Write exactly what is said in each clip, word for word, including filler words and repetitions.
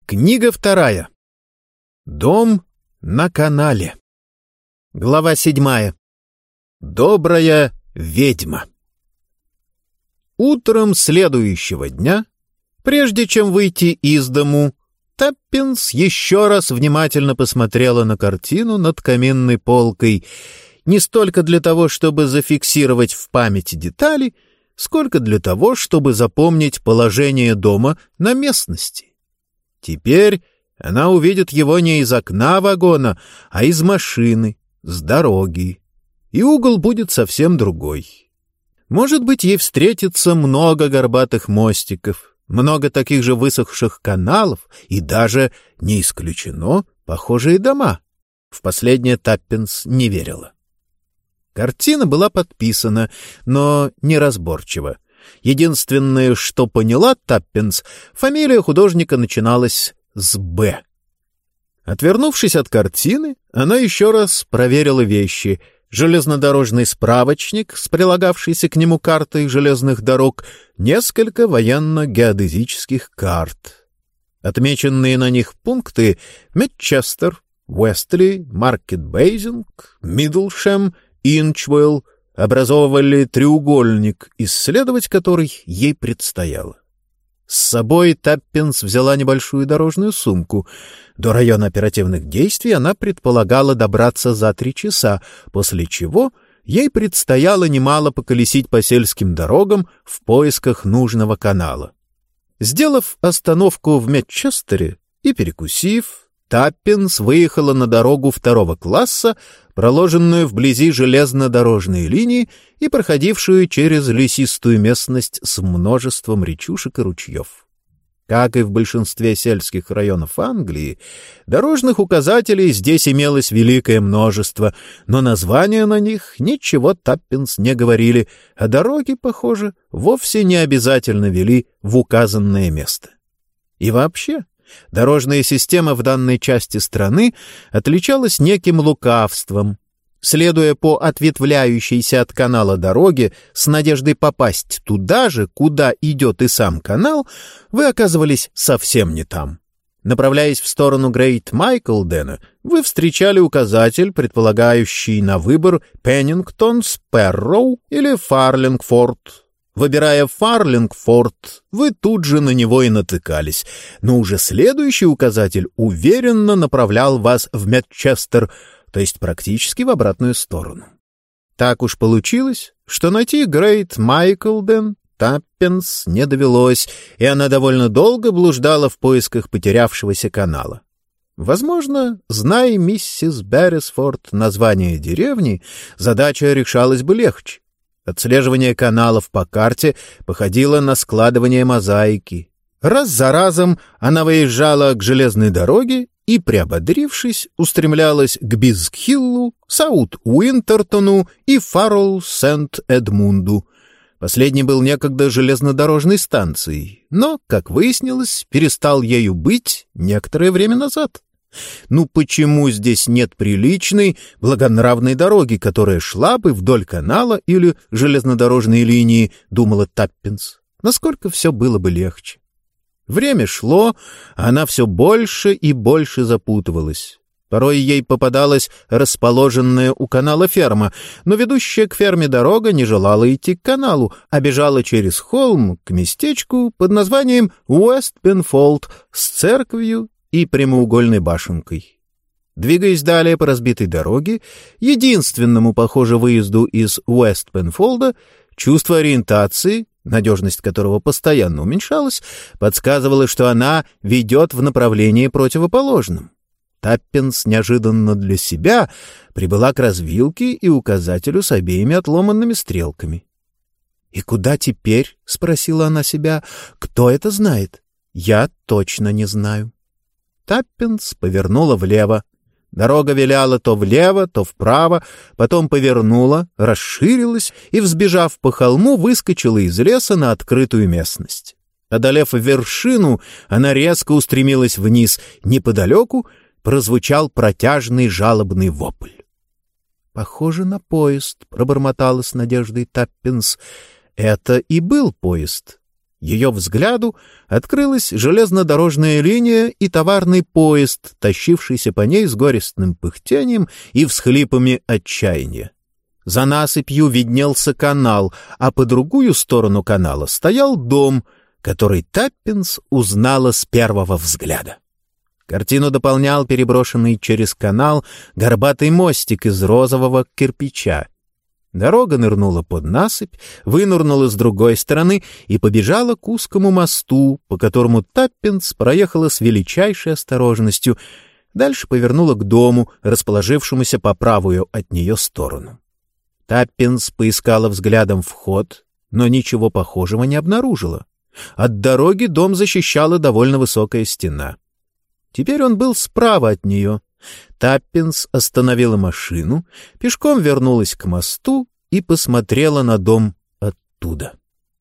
Книга вторая. Дом на канале. Глава седьмая. Добрая ведьма. Утром следующего дня, прежде чем выйти из дому, Таппинс еще раз внимательно посмотрела на картину над каминной полкой, не столько для того, чтобы зафиксировать в памяти детали, сколько для того, чтобы запомнить положение дома на местности. Теперь она увидит его не из окна вагона, а из машины, с дороги. И угол будет совсем другой. Может быть, ей встретится много горбатых мостиков, много таких же высохших каналов и даже, не исключено, похожие дома. В последнее Таппинс не верила. Картина была подписана, но неразборчиво. Единственное, что поняла Таппинс, фамилия художника начиналась с «Б». Отвернувшись от картины, она еще раз проверила вещи: железнодорожный справочник с прилагавшейся к нему картой железных дорог, несколько военно-геодезических карт. Отмеченные на них пункты — Медчестер, Уэстли, Маркет-Бейзинг, Мидлшем, Инчвелл — образовывали треугольник, исследовать который ей предстояло. С собой Таппинс взяла небольшую дорожную сумку. До района оперативных действий она предполагала добраться за три часа, после чего ей предстояло немало поколесить по сельским дорогам в поисках нужного канала. Сделав остановку в Медчестере и перекусив, Таппинс выехала на дорогу второго класса, проложенную вблизи железнодорожной линии и проходившую через лесистую местность с множеством речушек и ручьев. Как и в большинстве сельских районов Англии, дорожных указателей здесь имелось великое множество, но названия на них ничего Таппинс не говорили, а дороги, похоже, вовсе не обязательно вели в указанное место. И вообще, дорожная система в данной части страны отличалась неким лукавством. Следуя по ответвляющейся от канала дороге с надеждой попасть туда же, куда идет и сам канал, вы оказывались совсем не там. Направляясь в сторону Грейт-Майклдена, вы встречали указатель, предполагающий на выбор Пеннингтон, Спэрроу или Фарлингфорд. Выбирая Фарлингфорд, вы тут же на него и натыкались, но уже следующий указатель уверенно направлял вас в Медчестер, то есть практически в обратную сторону. Так уж получилось, что найти Грейт-Майклден Таппинс не довелось, и она довольно долго блуждала в поисках потерявшегося канала. Возможно, зная миссис Беррисфорд название деревни, задача решалась бы легче. Отслеживание каналов по карте походило на складывание мозаики. Раз за разом она выезжала к железной дороге и, приободрившись, устремлялась к Бизхиллу, Саут-Уинтертону и Фаррелл-Сент-Эдмунду. Последний был некогда железнодорожной станцией, но, как выяснилось, перестал ею быть некоторое время назад. Ну почему здесь нет приличной, благонравной дороги, которая шла бы вдоль канала или железнодорожной линии, думала Таппинс. Насколько все было бы легче. Время шло, а она все больше и больше запутывалась. Порой ей попадалась расположенная у канала ферма, но ведущая к ферме дорога не желала идти к каналу, а бежала через холм к местечку под названием Уэст-Пенфолд с церковью и прямоугольной башенкой. Двигаясь далее по разбитой дороге, единственному, похоже, выезду из Уэст-Пенфолда, чувство ориентации, надежность которого постоянно уменьшалась, подсказывало, что она ведет в направлении противоположном. Таппинс неожиданно для себя прибыла к развилке и указателю с обеими отломанными стрелками. «И куда теперь?» — спросила она себя. «Кто это знает? Я точно не знаю». Таппинс повернула влево. Дорога виляла то влево, то вправо, потом повернула, расширилась и, взбежав по холму, выскочила из леса на открытую местность. Одолев вершину, она резко устремилась вниз. Неподалеку прозвучал протяжный жалобный вопль. «Похоже на поезд», — пробормотала с надеждой Таппинс. Это и был поезд. Ее взгляду открылась железнодорожная линия и товарный поезд, тащившийся по ней с горестным пыхтением и всхлипами отчаяния. За насыпью виднелся канал, а по другую сторону канала стоял дом, который Таппинс узнала с первого взгляда. Картину дополнял переброшенный через канал горбатый мостик из розового кирпича. Дорога нырнула под насыпь, вынырнула с другой стороны и побежала к узкому мосту, по которому Таппинс проехала с величайшей осторожностью, дальше повернула к дому, расположившемуся по правую от нее сторону. Таппинс поискала взглядом вход, но ничего похожего не обнаружила. От дороги дом защищала довольно высокая стена. Теперь он был справа от нее. Таппинс остановила машину, пешком вернулась к мосту и посмотрела на дом оттуда.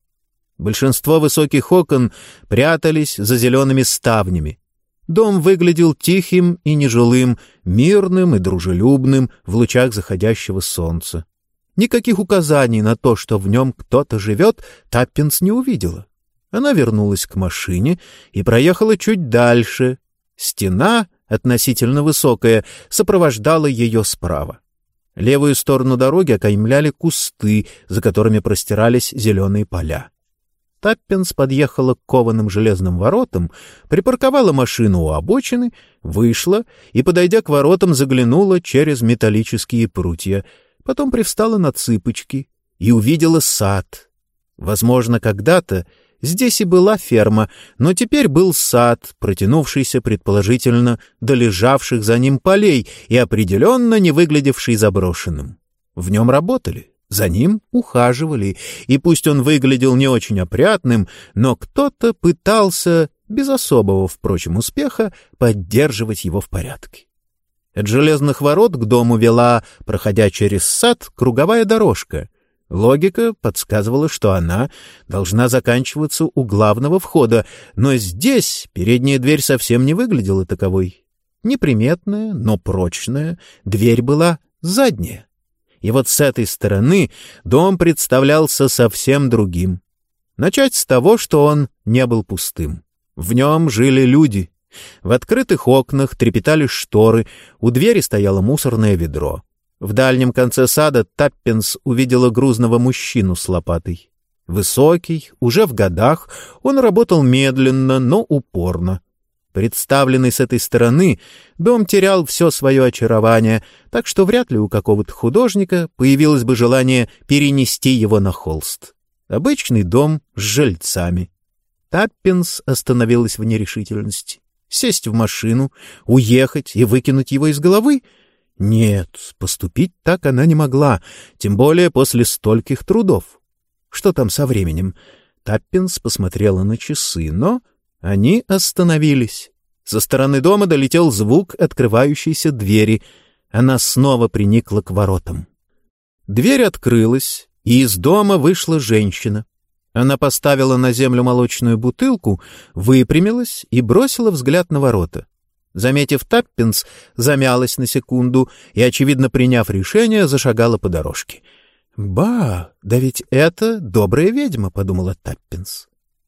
Большинство высоких окон прятались за зелеными ставнями. Дом выглядел тихим и нежилым, мирным и дружелюбным в лучах заходящего солнца. Никаких указаний на то, что в нем кто-то живет, Таппинс не увидела. Она вернулась к машине и проехала чуть дальше. Стена, относительно высокая, сопровождала ее справа. Левую сторону дороги окаймляли кусты, за которыми простирались зеленые поля. Таппинс подъехала к кованым железным воротам, припарковала машину у обочины, вышла и, подойдя к воротам, заглянула через металлические прутья, потом привстала на цыпочки и увидела сад. Возможно, когда-то здесь и была ферма, но теперь был сад, протянувшийся, предположительно, до лежавших за ним полей и определенно не выглядевший заброшенным. В нем работали, за ним ухаживали, и пусть он выглядел не очень опрятным, но кто-то пытался, без особого, впрочем, успеха, поддерживать его в порядке. От железных ворот к дому вела, проходя через сад, круговая дорожка. Логика подсказывала, что она должна заканчиваться у главного входа, но здесь передняя дверь совсем не выглядела таковой. Неприметная, но прочная, дверь была задняя. И вот с этой стороны дом представлялся совсем другим. Начать с того, что он не был пустым. В нем жили люди. В открытых окнах трепетали шторы, у двери стояло мусорное ведро. В дальнем конце сада Таппинс увидела грузного мужчину с лопатой. Высокий, уже в годах, он работал медленно, но упорно. Представленный с этой стороны, дом терял все свое очарование, так что вряд ли у какого-то художника появилось бы желание перенести его на холст. Обычный дом с жильцами. Таппинс остановилась в нерешительности. Сесть в машину, уехать и выкинуть его из головы? Нет, поступить так она не могла, тем более после стольких трудов. Что там со временем? Таппинс посмотрела на часы, но они остановились. Со стороны дома долетел звук открывающейся двери. Она снова приникла к воротам. Дверь открылась, и из дома вышла женщина. Она поставила на землю молочную бутылку, выпрямилась и бросила взгляд на ворота. Заметив Таппинс, замялась на секунду и, очевидно приняв решение, зашагала по дорожке. «Ба, да ведь это добрая ведьма», — подумала Таппинс.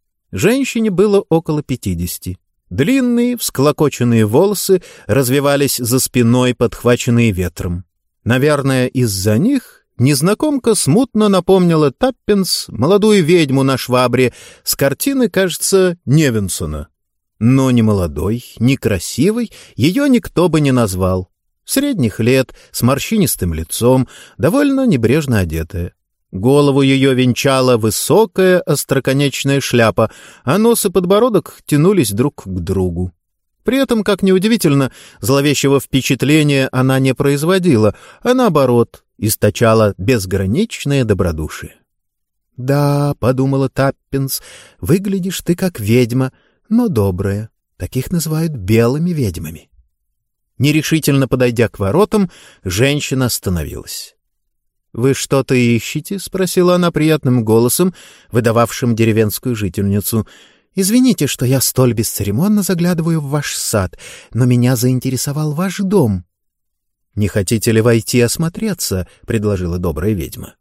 Женщине было около пятидесяти. Длинные, всклокоченные волосы развивались за спиной, подхваченные ветром. Наверное, из-за них незнакомка смутно напомнила Таппинс молодую ведьму на швабре с картины, кажется, Невинсона. Но ни молодой, ни красивой ее никто бы не назвал. Средних лет, с морщинистым лицом, довольно небрежно одетая. Голову ее венчала высокая остроконечная шляпа, а нос и подбородок тянулись друг к другу. При этом, как ни удивительно, зловещего впечатления она не производила, а наоборот, источала безграничное добродушие. «Да», — подумала Таппинс, — «выглядишь ты как ведьма, но добрая. Таких называют белыми ведьмами». Нерешительно подойдя к воротам, женщина остановилась. «Вы что-то ищете?» — спросила она приятным голосом, выдававшим деревенскую жительницу. «Извините, что я столь бесцеремонно заглядываю в ваш сад, но меня заинтересовал ваш дом». «Не хотите ли войти осмотреться?» — предложила добрая ведьма.